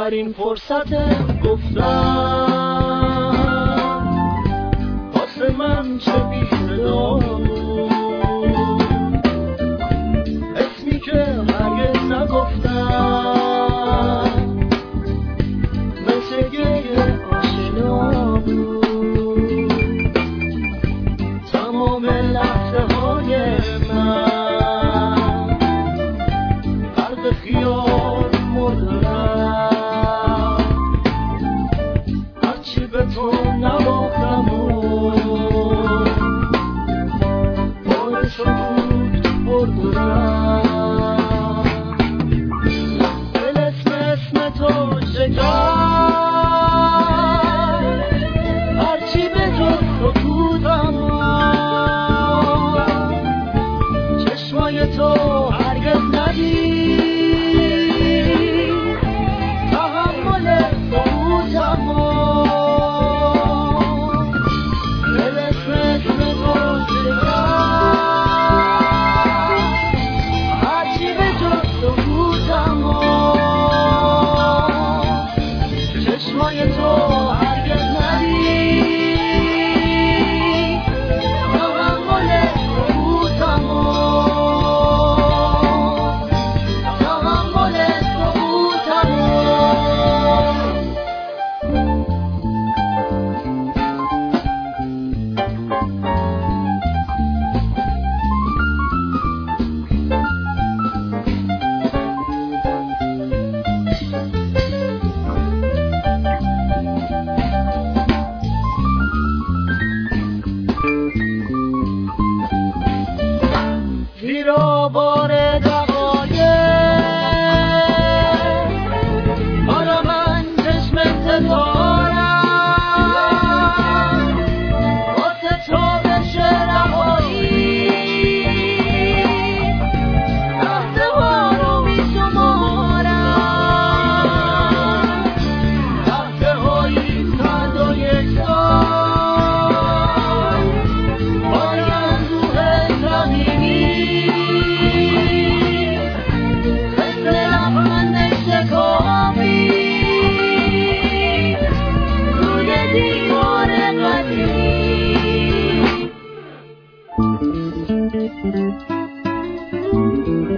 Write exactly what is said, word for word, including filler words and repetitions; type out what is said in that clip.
آخرین فرصت گفتم واسه من چه بی صدا بود، اسمی که هرگز نگفتم مثل گریه آشنا بود. تمام لحظه های من غرق خیال مردم، هرچی به تو نباختم و بار سکوت بردم. دل اسم اسم تو شکر، هرچی به جز سکوتم، چشمای تو هرگز ندید تحمل سکوتم. دل اسم اسم تو شکر، هرچی به جز سکوتم، چشمای تو هرگز ندید تحمل سکوتم، تحمل سکوتم. زیرا بار دقایق حالا من چشم انتظارم واسه تو بشه رهایی، لحظه ها رو می شمارم، لحظه هایی صد و یک سال بار اندوه زمینی مثل لبخند شکافی روی دیوار قدیمی.